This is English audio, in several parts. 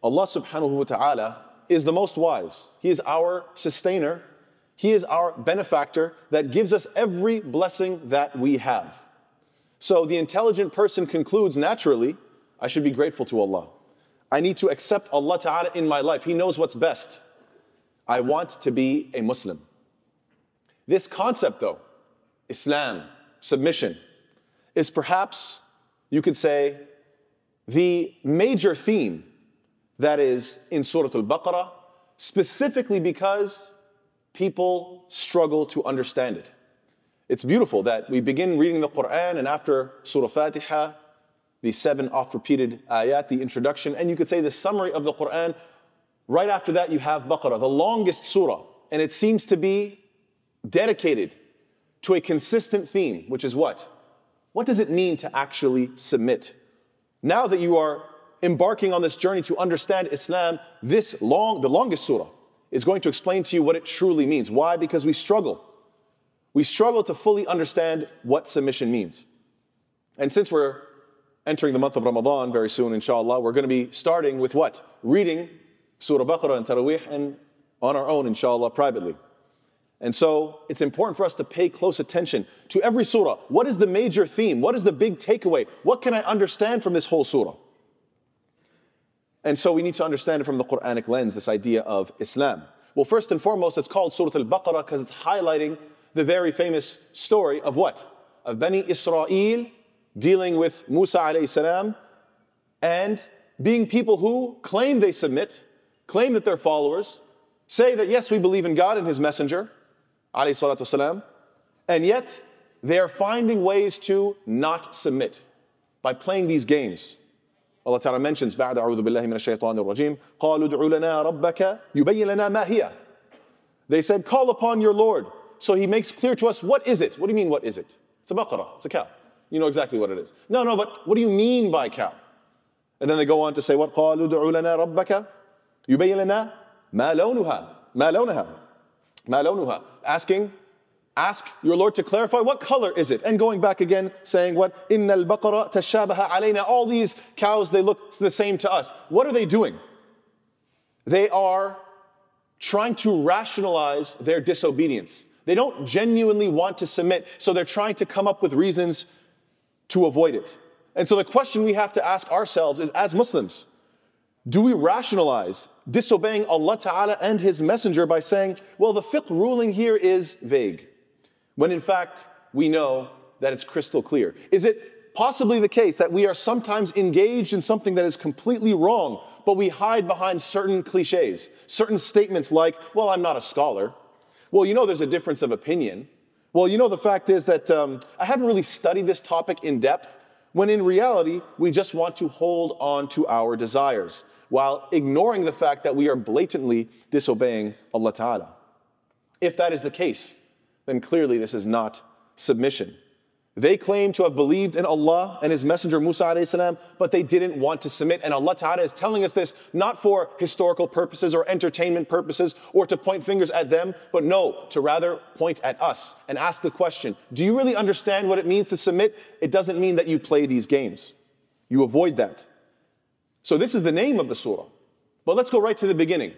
Allah subhanahu wa ta'ala is the most wise. He is our sustainer. He is our benefactor that gives us every blessing that we have. So the intelligent person concludes naturally, I should be grateful to Allah. I need to accept Allah Ta'ala in my life. He knows what's best. I want to be a Muslim. This concept though, Islam, submission, is perhaps, you could say, the major theme that is in Surah Al-Baqarah, specifically because people struggle to understand it. It's beautiful that we begin reading the Quran and after Surah Fatiha, the 7 oft-repeated ayat, the introduction, and you could say the summary of the Quran. Right after that you have Baqarah, the longest surah, and it seems to be dedicated to a consistent theme, which is what? What does it mean to actually submit? Now that you are embarking on this journey to understand Islam, the longest surah is going to explain to you what it truly means. Why? Because we struggle. We struggle to fully understand what submission means. And since we're entering the month of Ramadan very soon, inshallah, we're going to be starting with what? Reading Surah Baqarah and Taraweeh and on our own, inshallah, privately. And so it's important for us to pay close attention to every surah. What is the major theme? What is the big takeaway? What can I understand from this whole surah? And so we need to understand it from the Quranic lens, this idea of Islam. Well, first and foremost, it's called Surah Al-Baqarah because it's highlighting the very famous story of what? Of Bani Israel dealing with Musa alayhi salam and being people who claim they submit, claim that they're followers, say that yes, we believe in God and His Messenger, alayhi salatu wasalam, and yet they are finding ways to not submit by playing these games. Allah Ta'ala mentions, بعد أعوذ بالله من الشيطان الرجيم, قالوا ادع لنا ربك يبين لنا ما هي. They said, call upon your Lord. So He makes clear to us, what is it? What do you mean, what is it? It's a baqarah, it's a cow. You know exactly what it is. No, but what do you mean by cow? And then they go on to say, what? قالوا ادع لنا ربك يبين لنا ما لونها. Ask your Lord to clarify what color is it. And going back again, saying what? إِنَّ الْبَقَرَ تَشَابَهَ عَلَيْنَا. All these cows, they look the same to us. What are they doing? They are trying to rationalize their disobedience. They don't genuinely want to submit, so they're trying to come up with reasons to avoid it. And so the question we have to ask ourselves is, as Muslims, do we rationalize disobeying Allah Ta'ala and His Messenger by saying, well, the fiqh ruling here is vague, when in fact we know that it's crystal clear? Is it possibly the case that we are sometimes engaged in something that is completely wrong, but we hide behind certain cliches, certain statements like, well, I'm not a scholar. Well, you know there's a difference of opinion. Well, you know the fact is that I haven't really studied this topic in depth, when in reality we just want to hold on to our desires, while ignoring the fact that we are blatantly disobeying Allah Ta'ala. If that is the case, then clearly this is not submission. They claim to have believed in Allah and His Messenger Musa alayhi salam, but they didn't want to submit. And Allah Ta'ala is telling us this not for historical purposes or entertainment purposes or to point fingers at them, but no, to rather point at us and ask the question, do you really understand what it means to submit? It doesn't mean that you play these games. You avoid that. So this is the name of the surah. But let's go right to the beginning.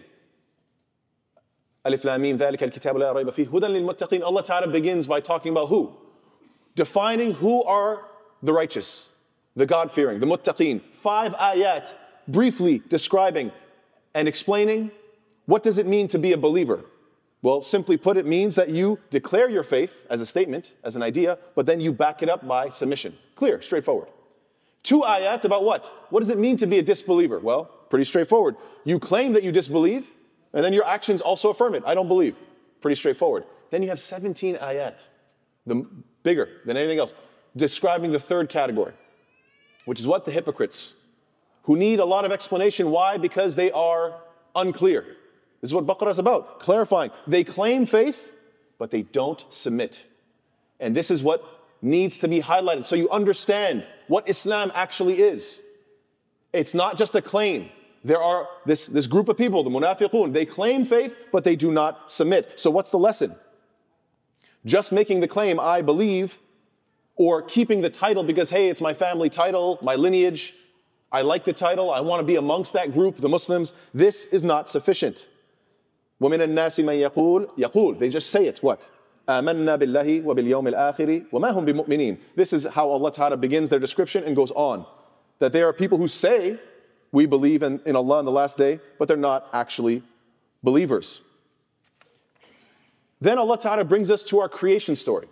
Alif Lam Mim, ذَلِكَ الْكِتَابُ لَا رَيْبَ فِيهِ هُدًى لِلْمُتَّقِينَ. Allah Ta'ala begins by talking about who? Defining who are the righteous, the God-fearing, the muttaqeen. 5 ayat, briefly describing and explaining what does it mean to be a believer. Well, simply put, it means that you declare your faith as a statement, as an idea, but then you back it up by submission. Clear, straightforward. 2 ayat about what? What does it mean to be a disbeliever? Well, pretty straightforward. You claim that you disbelieve, and then your actions also affirm it. I don't believe. Pretty straightforward. Then you have 17 ayat, bigger than anything else, describing the third category, which is what? The hypocrites, who need a lot of explanation. Why? Because they are unclear. This is what Baqarah is about, clarifying. They claim faith, but they don't submit. And this is what needs to be highlighted so you understand what Islam actually is. It's not just a claim. There are this group of people, the munafiqun, they claim faith, but they do not submit. So what's the lesson? Just making the claim, I believe, or keeping the title because, hey, it's my family title, my lineage, I like the title, I want to be amongst that group, the Muslims. This is not sufficient. وَمِنَ النَّاسِ مَنْ يَقُولُ They just say it, what? آمَنَّا بِاللَّهِ وَبِالْيَوْمِ الْآخِرِ وَمَا هُمْ بِمُؤْمِنِينَ This is how Allah Ta'ala begins their description and goes on. That they are people who say, we believe in Allah on the last day, but they're not actually believers. Then Allah Ta'ala brings us to our creation story,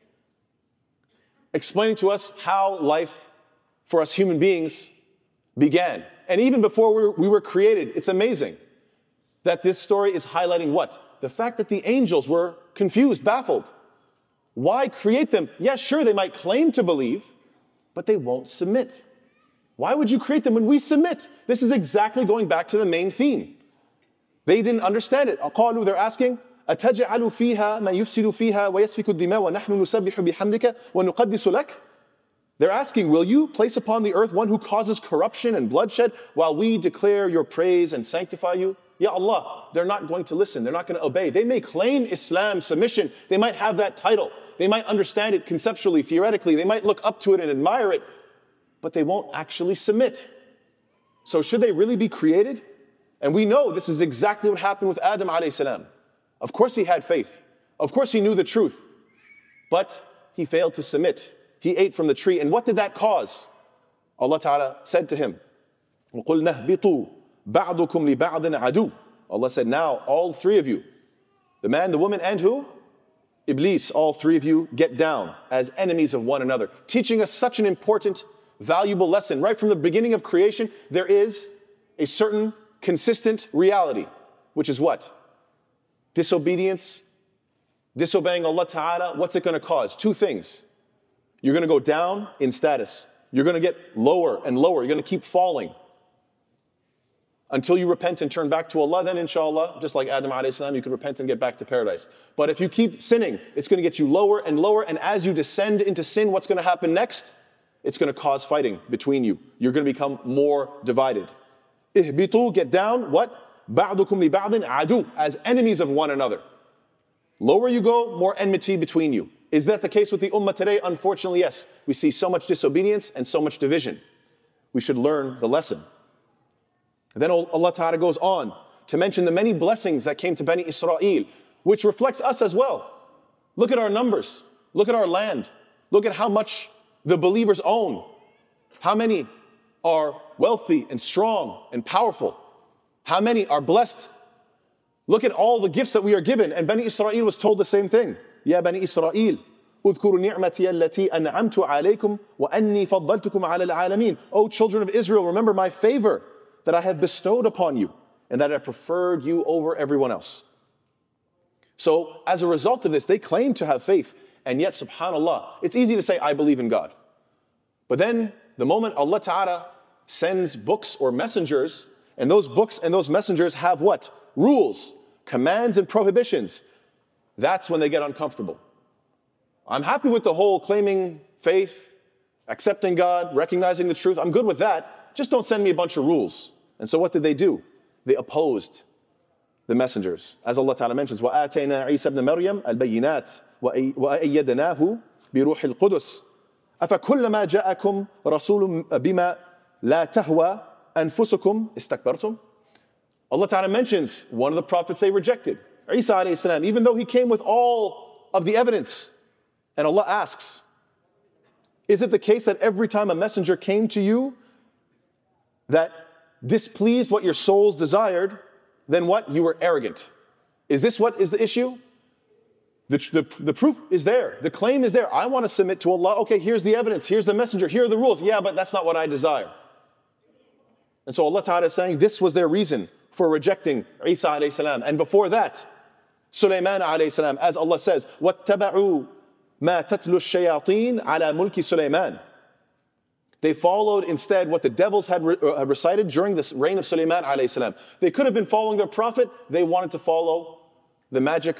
explaining to us how life for us human beings began. And even before we were created, it's amazing that this story is highlighting what? The fact that the angels were confused, baffled. Why create them? Yes, sure, they might claim to believe, but they won't submit. Why would you create them when we submit? This is exactly going back to the main theme. They didn't understand it. قالوا, they're asking, أَتَجْعَلُ فِيهَا مَنْ يُفْسِدُ فِيهَا وَيَسْفِكُ الدِّمَاءَ وَنَحْنُ نُسَبِّحُ بِحَمْدِكَ وَنُقَدِّسُ لَكَ They're asking, will you place upon the earth one who causes corruption and bloodshed while we declare your praise and sanctify you? Ya Allah, they're not going to listen. They're not going to obey. They may claim Islam, submission. They might have that title. They might understand it conceptually, theoretically. They might look up to it and admire it, but they won't actually submit. So should they really be created? And we know this is exactly what happened with Adam alayhi salam. Of course he had faith. Of course he knew the truth. But he failed to submit. He ate from the tree. And what did that cause? Allah Ta'ala said to him, وَقُلْ نَهْبِطُوا بَعْضُكُمْ لِبَعْضٍ عَدُوٌّ Allah said, now all three of you, the man, the woman, and who? Iblis, all three of you get down as enemies of one another. Teaching us such an important, valuable lesson. Right from the beginning of creation, there is a certain consistent reality, which is what? Disobedience, disobeying Allah Ta'ala. What's it going to cause? Two things. You're going to go down in status. You're going to get lower and lower. You're going to keep falling until you repent and turn back to Allah. Then inshallah, just like Adam alayhi salam, you can repent and get back to paradise. But if you keep sinning, it's going to get you lower and lower. And as you descend into sin, what's going to happen next? It's going to cause fighting between you. You're going to become more divided. Ihbitu, get down. What? Ba'dukum li ba'din adu, as enemies of one another. Lower you go, more enmity between you. Is that the case with the ummah today? Unfortunately, yes. We see so much disobedience and so much division. We should learn the lesson. Then Allah Ta'ala goes on to mention the many blessings that came to Bani Israel, which reflects us as well. Look at our numbers. Look at our land. Look at how much the believers own. How many are wealthy and strong and powerful? How many are blessed? Look at all the gifts that we are given. And Bani Israel was told the same thing. Ya Bani Israel, اذكروا نعمتي التي أنعمت عليكم وأني فضلتكم على العالمين. O children of Israel, remember my favor that I have bestowed upon you and that I preferred you over everyone else. So as a result of this, they claim to have faith. And yet, subhanAllah, it's easy to say, I believe in God. But then the moment Allah Ta'ala sends books or messengers, and those books and those messengers have what? Rules, commands, and prohibitions. That's when they get uncomfortable. I'm happy with the whole claiming faith, accepting God, recognizing the truth. I'm good with that. Just don't send me a bunch of rules. And so what did they do? They opposed the messengers. As Allah Ta'ala mentions, وَآتَيْنَا عِيسَى بْنَ مَرْيَمَ الْبَيِّنَاتِ وَأَيَّدْنَاهُ بِرُوحِ الْقُدُسِ أَفَكُلَّمَا جَاءَكُمْ رَسُولٌ بِمَا لَا تَهْوَى أَنفُسُكُمْ اسْتَكْبَرْتُمْ Allah Ta'ala mentions one of the prophets they rejected, Isa alayhi salam, even though he came with all of the evidence. And Allah asks, is it the case that every time a messenger came to you that displeased what your souls desired, then what? You were arrogant. Is this what is the issue? The proof is there. The claim is there. I want to submit to Allah. Okay, here's the evidence. Here's the messenger. Here are the rules. Yeah, but that's not what I desire. And so Allah Ta'ala is saying this was their reason for rejecting Isa alayhi salam. And before that, Sulaiman alayhi salam, as Allah says, وَاتَّبَعُوا مَا تَتْلُو الشَّيَاطِينَ عَلَى مُلْكِ سُلَيْمَانَ They followed instead what the devils had recited during this reign of Sulaiman alayhi salam. They could have been following their prophet. They wanted to follow the magic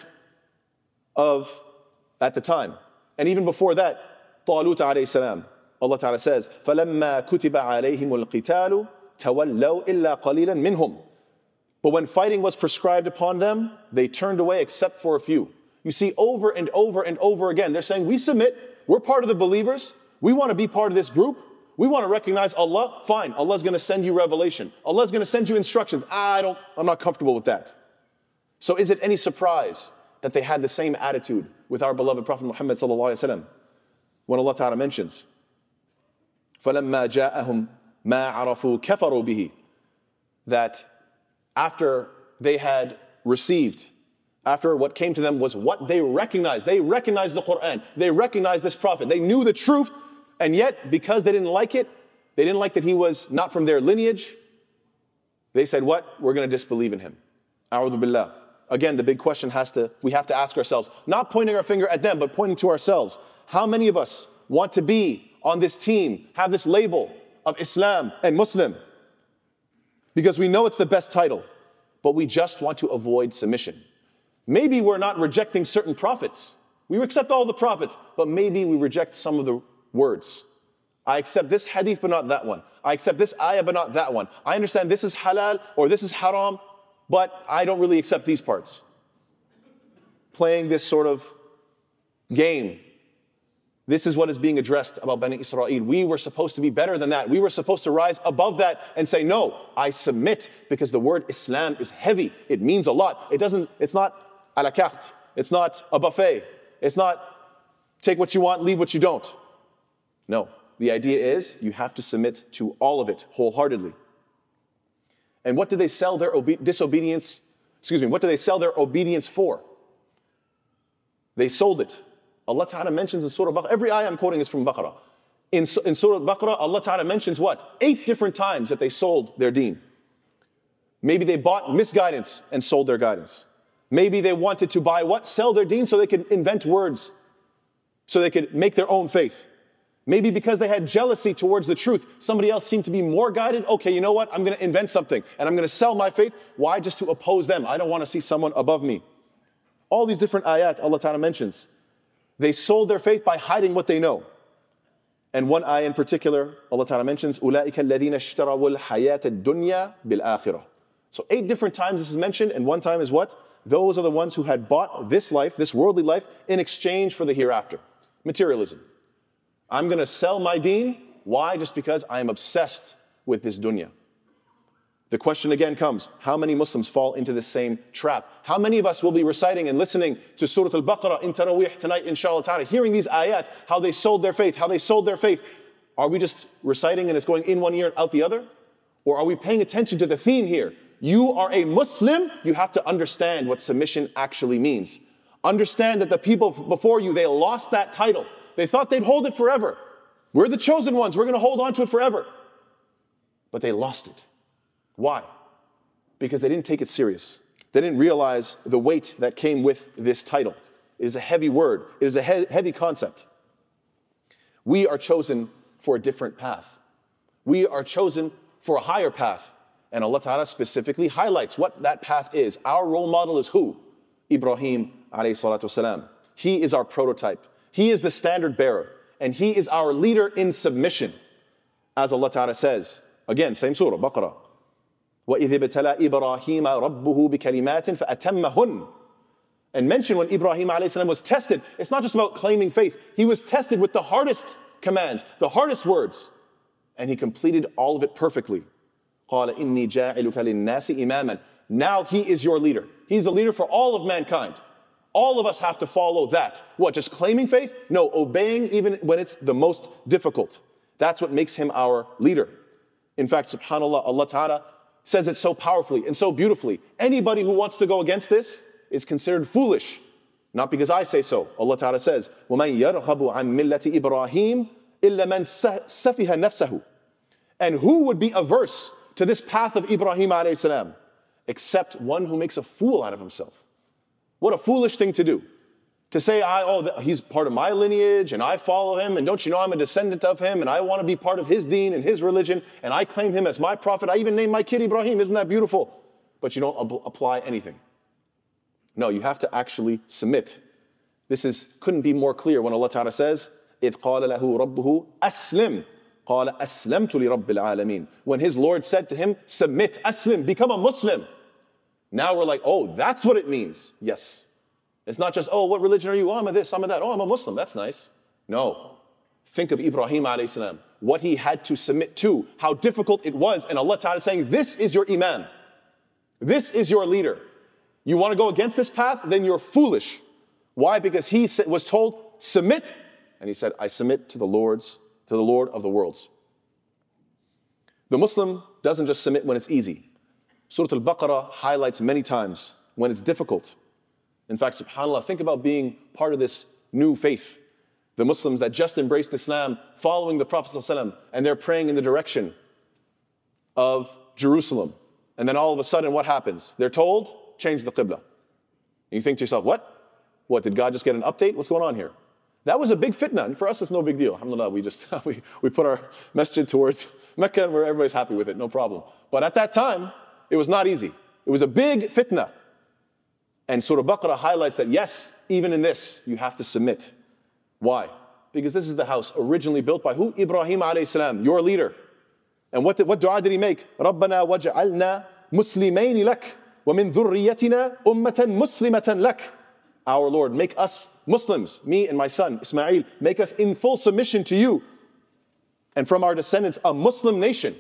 of at the time. And even before that, Talut alayhi salam, Allah Ta'ala says, فَلَمَّا كُتِبَ عَلَيْهِمُ الْقِتَالُ تَوَلَّوْا إِلَّا قَلِيلًا مِنْهُمْ But when fighting was prescribed upon them, they turned away except for a few. You see over and over and over again, they're saying, we submit, we're part of the believers, we want to be part of this group, We want to recognize Allah, fine, Allah's going to send you revelation. Allah's going to send you instructions. I'm not comfortable with that. So is it any surprise that they had the same attitude with our beloved Prophet Muhammad sallallahu alaihi wasallam when Allah Ta'ala mentions, فَلَمَّا جَاءَهُمْ مَا عَرَفُوا كَفَرُوا بِهِ, that after they had received, after what came to them was what they recognized. They recognized the Quran. They recognized this Prophet. They knew the truth, and yet because they didn't like it, they didn't like that he was not from their lineage, they said, what? We're going to disbelieve in him. A'udhu billah. Again, the big question we have to ask ourselves, not pointing our finger at them, but pointing to ourselves. How many of us want to be on this team, have this label of Islam and Muslim? Because we know it's the best title, but we just want to avoid submission. Maybe we're not rejecting certain prophets. We accept all the prophets, but maybe we reject some of the words. I accept this hadith, but not that one. I accept this ayah, but not that one. I understand this is halal or this is haram, but I don't really accept these parts. Playing this sort of game. This is what is being addressed about Bani Israel. We were supposed to be better than that. We were supposed to rise above that and say, no, I submit, because the word Islam is heavy. It means a lot. It's not à la carte. It's not a buffet. It's not take what you want, leave what you don't. No, the idea is you have to submit to all of it wholeheartedly. And what did they sell their obedience for? They sold it. Allah Ta'ala mentions in Surah Baqarah, every ayah I'm quoting is from Baqarah. In Surah Baqarah, Allah Ta'ala mentions what? 8 different times that they sold their deen. Maybe they bought misguidance and sold their guidance. Maybe they wanted to buy what? Sell their deen so they could invent words, so they could make their own faith. Maybe because they had jealousy towards the truth. Somebody else seemed to be more guided. Okay, you know what? I'm going to invent something and I'm going to sell my faith. Why? Just to oppose them. I don't want to see someone above me. All these different ayat Allah Ta'ala mentions. They sold their faith by hiding what they know. And one ayah in particular, Allah Ta'ala mentions, أُولَٰئِكَ الَّذِينَ اشْتَرَوُا الْحَيَاةَ الدُّنْيَا بِالْآخِرَةِ. So 8 different times this is mentioned, and one time is what? Those are the ones who had bought this life, this worldly life, in exchange for the hereafter. Materialism. I'm going to sell my deen. Why? Just because I am obsessed with this dunya. The question again comes, how many Muslims fall into the same trap? How many of us will be reciting and listening to Surah Al-Baqarah in Taraweeh tonight, inshallah ta'ala, hearing these ayat, how they sold their faith, how they sold their faith. Are we just reciting and it's going in one ear and out the other? Or are we paying attention to the theme here? You are a Muslim, you have to understand what submission actually means. Understand that the people before you, they lost that title. They thought they'd hold it forever. We're the chosen ones, we're going to hold on to it forever. But they lost it. Why? Because they didn't take it serious. They didn't realize the weight that came with this title. It is a heavy word. It is a heavy concept. We are chosen for a different path. We are chosen for a higher path. And Allah Ta'ala specifically highlights what that path is. Our role model is who? Ibrahim alayhi salatu wasalam. He is our prototype. He is the standard bearer. And he is our leader in submission. As Allah Ta'ala says, again, same surah, Baqarah. وَإِذِ ابْتَلَى إِبْرَاهِيمَ رَبُّهُ بِكَلِمَاتٍ فَأَتَمَّهُنَّ. And mention when Ibrahim a.s. was tested, it's not just about claiming faith. He was tested with the hardest commands, the hardest words. And he completed all of it perfectly. قَالَ إِنِّي جَاعِلُكَ لِلنَّاسِ إِمَامًا. Now he is your leader. He's the leader for all of mankind. All of us have to follow that. What, just claiming faith? No, obeying even when it's the most difficult. That's what makes him our leader. In fact, subhanAllah, Allah Ta'ala says it so powerfully and so beautifully. Anybody who wants to go against this is considered foolish. Not because I say so. Allah Ta'ala says, وَمَنْ يَرْغَبُ عَنْ مِلَّةِ إِبْرَاهِيمَ إِلَّا مَنْ سَفِهَ نَفْسَهُ. And who would be averse to this path of Ibrahim alayhi salam? Except one who makes a fool out of himself. What a foolish thing to do. To say, he's part of my lineage and I follow him, and don't you know I'm a descendant of him and I want to be part of his deen and his religion and I claim him as my prophet. I even named my kid Ibrahim. Isn't that beautiful? But you don't apply anything. No, you have to actually submit. Couldn't be more clear when Allah Ta'ala says, إِذْ قَالَ لَهُ رَبُّهُ أَسْلِمْ قَالَ أَسْلَمْتُ لِرَبِّ الْعَالَمِينَ. When his Lord said to him, submit, aslim, become a Muslim. Now we're like, oh, that's what it means. Yes. It's not just, oh, what religion are you? Oh, I'm a this, I'm a that. Oh, I'm a Muslim. That's nice. No. Think of Ibrahim alayhi salam. what he had to submit to, how difficult it was. And Allah Ta'ala is saying, this is your imam. This is your leader. You want to go against this path? Then you're foolish. Why? Because he was told, submit. And he said, I submit to the Lord of the worlds. The Muslim doesn't just submit when it's easy. Surah Al-Baqarah highlights many times when it's difficult. In fact, subhanAllah, think about being part of this new faith. The Muslims that just embraced Islam, following the Prophet ﷺ, and they're praying in the direction of Jerusalem. And then all of a sudden, what happens? They're told, change the Qibla. And you think to yourself, what? What, did God just get an update? What's going on here? That was a big fitna, and for us, it's no big deal. Alhamdulillah, we put our masjid towards Mecca, and everybody's happy with it, no problem. But at that time, it was not easy. It was a big fitna. And Surah Baqarah highlights that, yes, even in this, you have to submit. Why? Because this is the house originally built by who? Ibrahim alayhi salam, your leader. And what dua did he make? رَبَّنَا وَجَعَلْنَا مُسْلِمَيْنِ لَكَ وَمِن ذُرِّيَّتِنَا أُمَّةً مُسْلِمَةً لَكَ. Our Lord, make us Muslims, me and my son Ismail, make us in full submission to you. And from our descendants, a Muslim nation.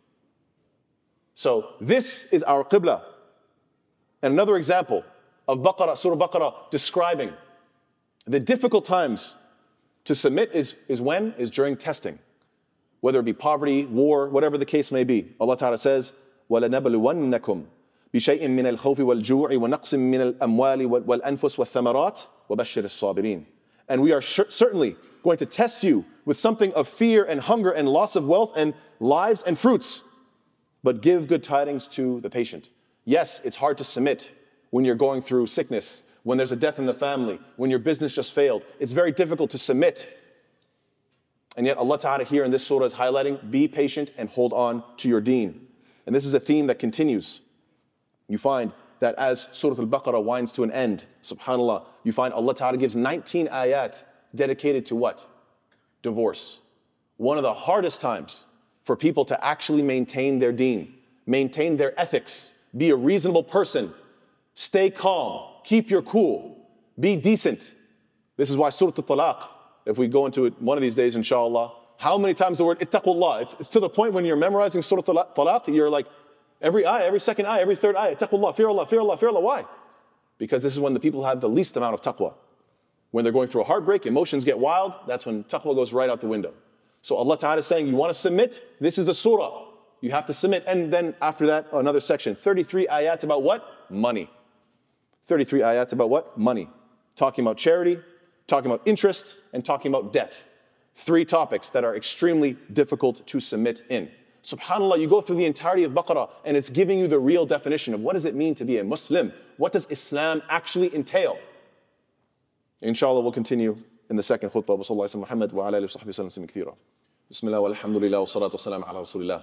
So this is our Qibla. And another example of Baqarah, Surah Baqarah, describing the difficult times to submit is when? Is during testing. Whether it be poverty, war, whatever the case may be. Allah Ta'ala says, وَلَنَبْلُوَنَّكُمْ بِشَيْءٍ مِّنَ الْخَوْفِ وَالْجُوعِ وَنَقْصٍ مِّنَ الْأَمْوَالِ وَالْأَنفُسِ وَالثَّمَرَاتِ وَبَشِّرِ الصَّابِرِينَ. And we are certainly going to test you with something of fear and hunger and loss of wealth and lives and fruits. But give good tidings to the patient. Yes, it's hard to submit when you're going through sickness, when there's a death in the family, when your business just failed. It's very difficult to submit. And yet Allah Ta'ala here in this surah is highlighting, be patient and hold on to your deen. And this is a theme that continues. You find that as Surah Al-Baqarah winds to an end, subhanAllah, you find Allah Ta'ala gives 19 ayat dedicated to what? Divorce. One of the hardest times for people to actually maintain their deen, maintain their ethics, be a reasonable person, stay calm, keep your cool, be decent. This is why Surah Al-Talaq, if we go into it one of these days, inshallah, how many times the word ittaqullah? It's to the point when you're memorizing Surah Al-Talaq, you're like, every ayah, every second ayah, every third ayah, ittaqullah, fear Allah, fear Allah, fear Allah. Why? Because this is when the people have the least amount of taqwa. When they're going through a heartbreak, emotions get wild, that's when taqwa goes right out the window. So Allah Ta'ala is saying, you want to submit? This is the surah. You have to submit. And then after that, another section, 33 ayat about what? Money. 33 ayat about what? Money. Talking about charity, talking about interest, and talking about debt. 3 topics that are extremely difficult to submit in. SubhanAllah, you go through the entirety of Baqarah and it's giving you the real definition of what does it mean to be a Muslim? What does Islam actually entail? Inshallah, we'll continue in the second khutbah. Sallallahu alaihi Muhammad wa ala alihi wa sahbihi sallam kathira. Bismillah walhamdulillah wa salatu wa salam ala rasulillah.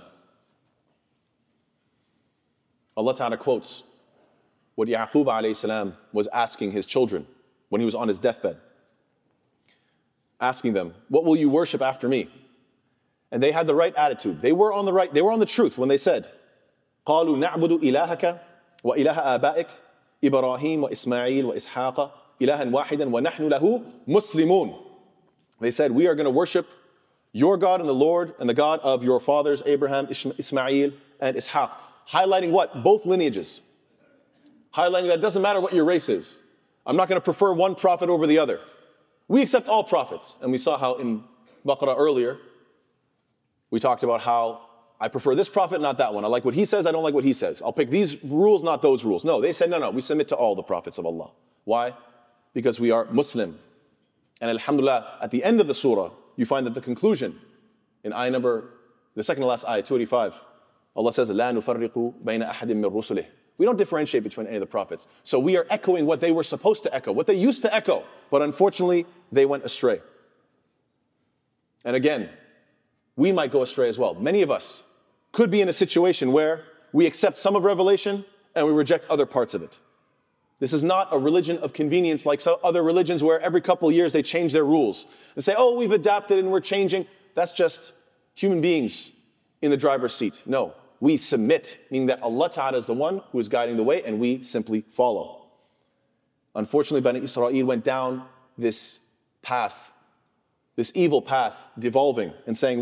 Allah Ta'ala quotes what Yaqub alayhi salam was asking his children when he was on his deathbed. Asking them, what will you worship after me? And they had the right attitude. They were on the truth when they said, قَالُوا نَعْبُدُ إِلَهَكَ وَإِلَهَ آبَائِكَ إِبْرَاهِيمَ وَإِسْمَاعِيلَ وَإِسْحَاقَ إِلَهًا وَاحِدًا وَنَحْنُ لَهُ مُسْلِمُونَ. They said, we are going to worship your God and the Lord and the God of your fathers, Abraham, Ismail, and Ishaq. Highlighting what? Both lineages. Highlighting that it doesn't matter what your race is. I'm not going to prefer one prophet over the other. We accept all prophets. And we saw how in Baqarah earlier, we talked about how I prefer this prophet, not that one. I like what he says, I don't like what he says. I'll pick these rules, not those rules. No, they said, no, we submit to all the prophets of Allah. Why? Because we are Muslim. And alhamdulillah, at the end of the surah, you find that the conclusion, in ayah number, the second to last ayah, 285, Allah says, لَا نُفَرِّقُ بَيْنَ أَحَدٍ مِّن رُسُلِهِ. We don't differentiate between any of the prophets. So we are echoing what they were supposed to echo, what they used to echo. But unfortunately, they went astray. And again, we might go astray as well. Many of us could be in a situation where we accept some of revelation and we reject other parts of it. This is not a religion of convenience like some other religions where every couple of years they change their rules and say, oh, we've adapted and we're changing. That's just human beings in the driver's seat. No, we submit, meaning that Allah Ta'ala is the one who is guiding the way and we simply follow. Unfortunately, Bani Israel went down this path, this evil path, devolving and saying what?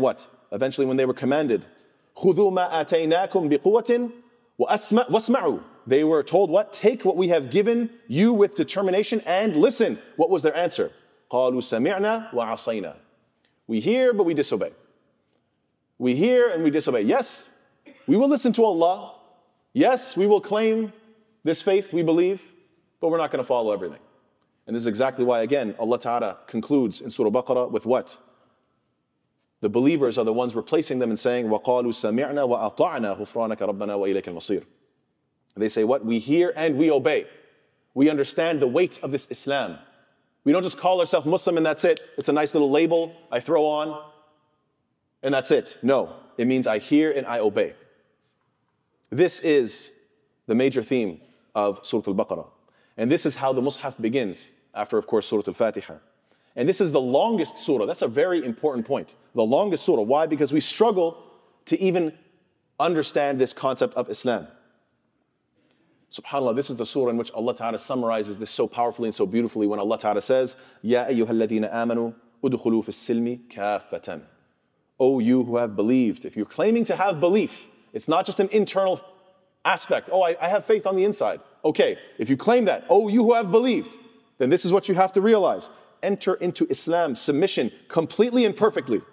eventually when they were commanded, خُذُوا مَا آتَيْنَاكُمْ بِقُوَّةٍ وَاسْمَعُوا. They were told what? Take what we have given you with determination and listen. What was their answer? قَالُوا سَمِعْنَا وَعَصَيْنَا. We hear, but we disobey. We hear and we disobey. Yes, we will listen to Allah. Yes, we will claim this faith, we believe, but we're not going to follow everything. And this is exactly why, again, Allah Ta'ala concludes in Surah Baqarah with what? The believers are the ones replacing them and saying, وَقَالُوا سَمِعْنَا وَأَطَعْنَا غُفْرَانَكَ رَبَّنَا وَإِلَيْكَ الْمَصِيرُ. They say what? We hear and we obey. We understand the weight of this Islam. We don't just call ourselves Muslim and that's it. It's a nice little label I throw on and that's it. No, it means I hear and I obey. This is the major theme of Surah Al-Baqarah. And this is how the Mus'haf begins after, of course, Surah Al-Fatiha. And this is the longest surah. That's a very important point. The longest surah. Why? Because we struggle to even understand this concept of Islam. SubhanAllah, this is the surah in which Allah Ta'ala summarizes this so powerfully and so beautifully when Allah Ta'ala says, Ya ayyuhalladhina amanu udkhulu fis silmi kaffatan. O you who have believed. If you're claiming to have belief, it's not just an internal aspect. Oh, I have faith on the inside. Okay, if you claim that, oh, you who have believed, then this is what you have to realize. Enter into Islam, submission, completely and perfectly.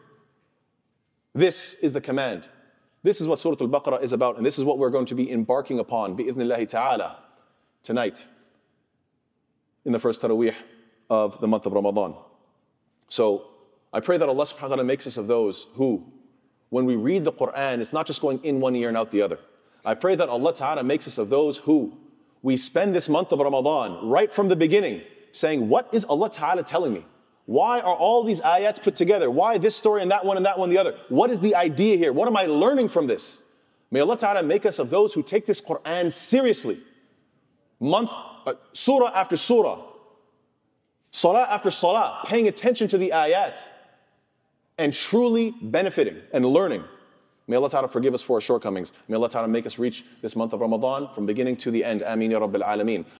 This is the command. This is what Surah Al-Baqarah is about, and this is what we're going to be embarking upon, bi'idhnillahi ta'ala, tonight, in the first Taraweeh of the month of Ramadan. So, I pray that Allah subhanahu wa ta'ala makes us of those who, when we read the Quran, it's not just going in one ear and out the other. I pray that Allah ta'ala makes us of those who, we spend this month of Ramadan, right from the beginning, saying, what is Allah ta'ala telling me? Why are all these ayats put together? Why this story and that one the other? What is the idea here? What am I learning from this? May Allah Ta'ala make us of those who take this Quran seriously. Surah after surah, salah after salah, paying attention to the ayat and truly benefiting and learning. May Allah Ta'ala forgive us for our shortcomings. May Allah Ta'ala make us reach this month of Ramadan from beginning to the end. Ameen ya Rabbil Alameen.